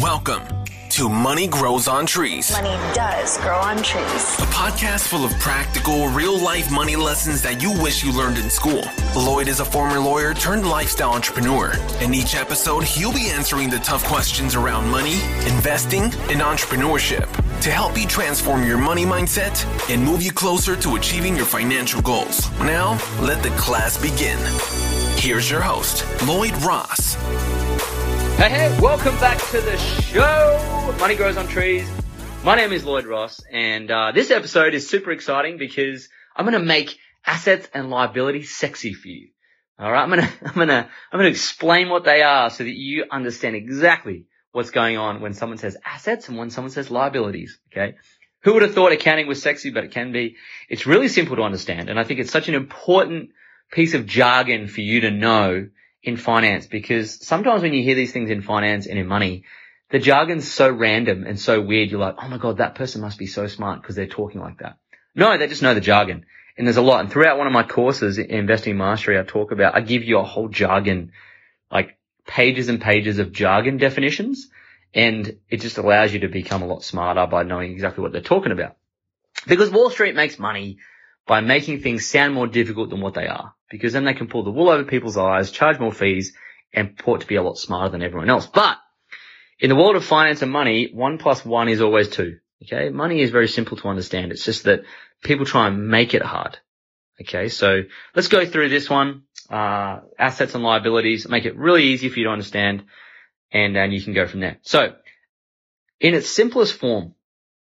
Welcome to Money Grows on Trees. Money does grow on trees. A podcast full of practical, real-life money lessons that you wish you learned in school. Lloyd is a former lawyer turned lifestyle entrepreneur. In each episode, he'll be answering the tough questions around money, investing, and entrepreneurship to help you transform your money mindset and move you closer to achieving your financial goals. Now, let the class begin. Here's your host, Lloyd Ross. Hey, welcome back to the show. Money Grows on Trees. My name is Lloyd Ross, and this episode is super exciting because I'm going to make assets and liabilities sexy for you. All right, I'm going to explain what they are so that you understand exactly what's going on when someone says assets and when someone says liabilities. Okay, who would have thought accounting was sexy, but it can be. It's really simple to understand, and I think it's such an important piece of jargon for you to know in finance, because sometimes when you hear these things in finance and in money, the jargon's so random and so weird. You're like, oh my God, that person must be so smart because they're talking like that. No, they just know the jargon. And there's a lot. And throughout one of my courses, Investing Mastery, I give you a whole jargon, like pages and pages of jargon definitions. And it just allows you to become a lot smarter by knowing exactly what they're talking about. Because Wall Street makes money by making things sound more difficult than what they are, because then they can pull the wool over people's eyes, charge more fees, and purport to be a lot smarter than everyone else. But in the world of finance and money, 1 + 1 is always 2. Okay, money is very simple to understand. It's just that people try and make it hard. Okay, so let's go through this one. Assets and liabilities, make it really easy for you to understand, and you can go from there. So in its simplest form,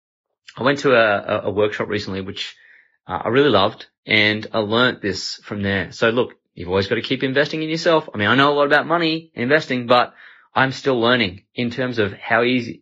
I went to a workshop recently, which I really loved, and I learnt this from there. So look, you've always got to keep investing in yourself. I mean, I know a lot about money and investing, but I'm still learning in terms of how easy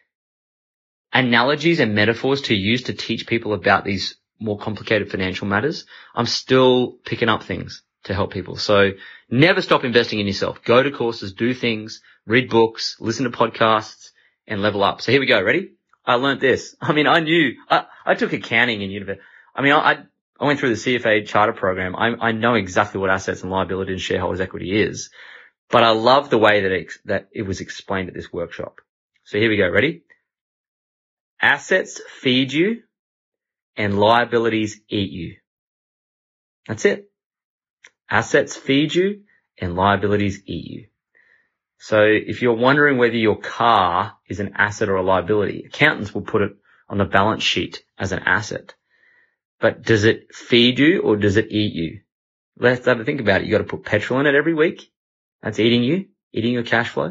analogies and metaphors to use to teach people about these more complicated financial matters. I'm still picking up things to help people. So never stop investing in yourself. Go to courses, do things, read books, listen to podcasts, and level up. So here we go. Ready? I learnt this. I mean, I took accounting in university. I mean, I went through the CFA charter program. I know exactly what assets and liability and shareholders equity is, but I love the way that it was explained at this workshop. So here we go. Ready? Assets feed you and liabilities eat you. That's it. Assets feed you and liabilities eat you. So if you're wondering whether your car is an asset or a liability, accountants will put it on the balance sheet as an asset. But does it feed you or does it eat you? Let's have a think about it. You got to put petrol in it every week. That's eating you, eating your cash flow.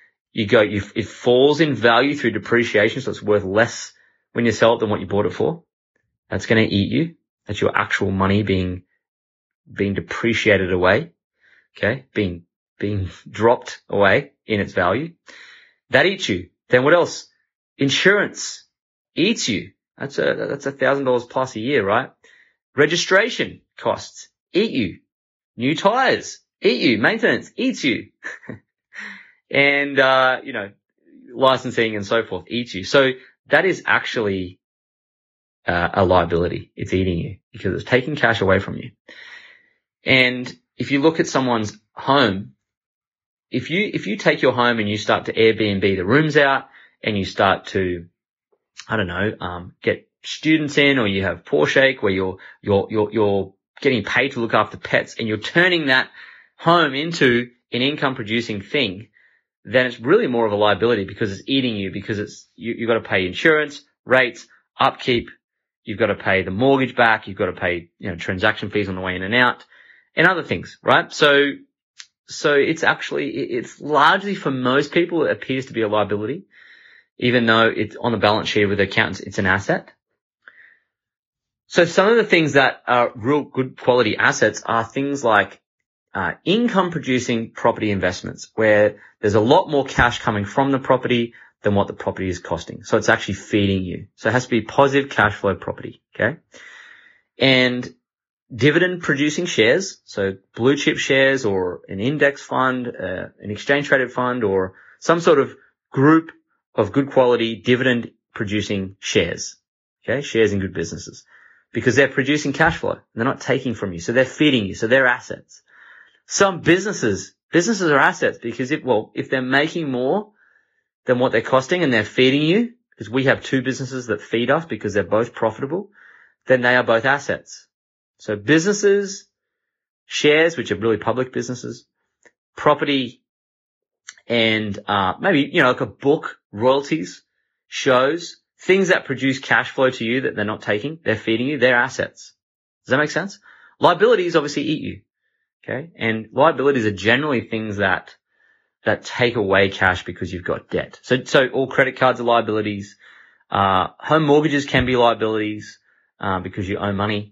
It falls in value through depreciation, so it's worth less when you sell it than what you bought it for. That's going to eat you. That's your actual money being depreciated away. Okay. Being dropped away in its value. That eats you. Then what else? Insurance eats you. That's $1,000 plus a year, right? Registration costs eat you. New tires eat you. Maintenance eats you. And, licensing and so forth eats you. So that is actually a liability. It's eating you because it's taking cash away from you. And if you look at someone's home, if you take your home and you start to Airbnb the rooms out and you start to, get students in, or you have Porsche where you're getting paid to look after pets, and you're turning that home into an income producing thing, then it's really more of a liability because it's eating you, because you've got to pay insurance, rates, upkeep, you've got to pay the mortgage back, you've got to pay, transaction fees on the way in and out, and other things, right? So it's largely, for most people, it appears to be a liability, even though it's on the balance sheet with accountants, it's an asset. So some of the things that are real good quality assets are things like income producing property investments, where there's a lot more cash coming from the property than what the property is costing. So it's actually feeding you. So it has to be positive cash flow property. Okay. And dividend producing shares. So blue chip shares, or an index fund, an exchange traded fund, or some sort of group of good quality dividend producing shares. Okay. Shares in good businesses, because they're producing cash flow. They're not taking from you. So they're feeding you. So they're assets. Some businesses are assets because if they're making more than what they're costing and they're feeding you, because we have two businesses that feed us because they're both profitable, then they are both assets. So businesses, shares, which are really public businesses, property, and maybe, like a book, royalties, shows, things that produce cash flow to you that they're not taking, they're feeding you, they're assets. Does that make sense? Liabilities obviously eat you. Okay? And liabilities are generally things that take away cash because you've got debt. So all credit cards are liabilities. Home mortgages can be liabilities, because you owe money.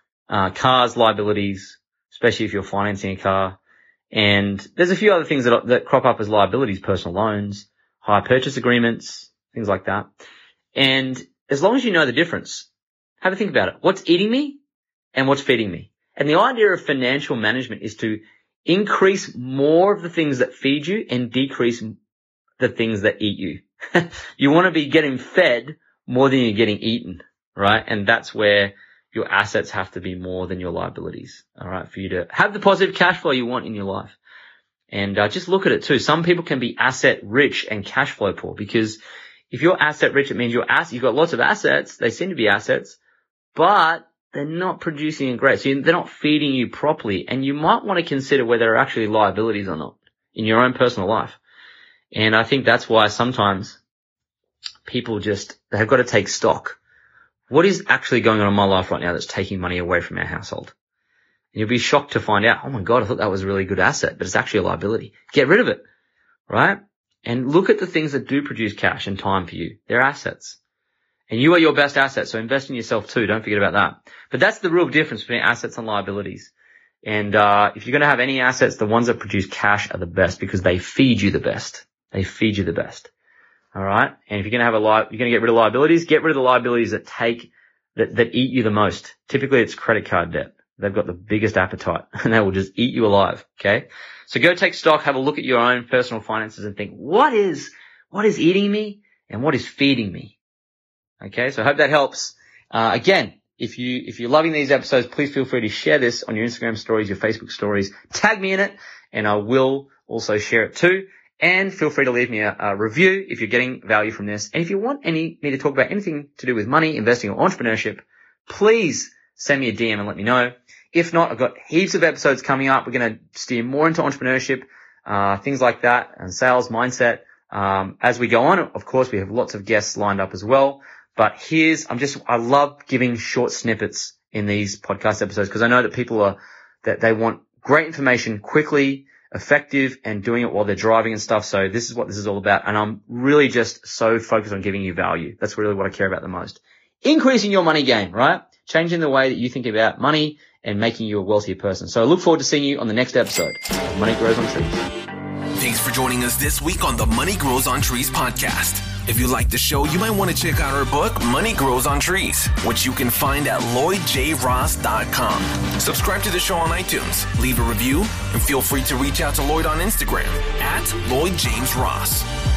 Cars, liabilities, especially if you're financing a car. And there's a few other things that crop up as liabilities, personal loans, hire purchase agreements, things like that. And as long as you know the difference, have a think about it. What's eating me and what's feeding me? And the idea of financial management is to increase more of the things that feed you and decrease the things that eat you. You want to be getting fed more than you're getting eaten, right? And that's where your assets have to be more than your liabilities, all right, for you to have the positive cash flow you want in your life. And just look at it too. Some people can be asset rich and cash flow poor, because if you're asset rich, it means you've got lots of assets. They seem to be assets, but they're not producing a great. So they're not feeding you properly. And you might want to consider whether they're actually liabilities or not in your own personal life. And I think that's why sometimes people they've got to take stock. What is actually going on in my life right now that's taking money away from our household? And you'll be shocked to find out, oh my God, I thought that was a really good asset, but it's actually a liability. Get rid of it, right? And look at the things that do produce cash and time for you. They're assets. And you are your best asset, so invest in yourself too. Don't forget about that. But that's the real difference between assets and liabilities. And if you're going to have any assets, the ones that produce cash are the best because they feed you the best. They feed you the best. All right. And if you're going to get rid of liabilities, get rid of the liabilities that eat you the most. Typically it's credit card debt. They've got the biggest appetite and they will just eat you alive. Okay. So go take stock, have a look at your own personal finances and think, what is eating me and what is feeding me? Okay. So I hope that helps. Again, if you're loving these episodes, please feel free to share this on your Instagram stories, your Facebook stories, tag me in it, and I will also share it too. And feel free to leave me a review if you're getting value from this. And if you want me to talk about anything to do with money, investing, or entrepreneurship, please send me a DM and let me know. If not, I've got heaps of episodes coming up. We're going to steer more into entrepreneurship, things like that, and sales, mindset. As we go on, of course, we have lots of guests lined up as well. But I love giving short snippets in these podcast episodes because I know that people they want great information quickly, effective, and doing it while they're driving and stuff. So this is what this is all about. And I'm really just so focused on giving you value. That's really what I care about the most. Increasing your money game, right? Changing the way that you think about money and making you a wealthier person. So I look forward to seeing you on the next episode of Money Grows on Trees. Thanks for joining us this week on the Money Grows on Trees podcast. If you like the show, you might want to check out our book, Money Grows on Trees, which you can find at LloydJRoss.com. Subscribe to the show on iTunes, leave a review, and feel free to reach out to Lloyd on Instagram at LloydJamesRoss.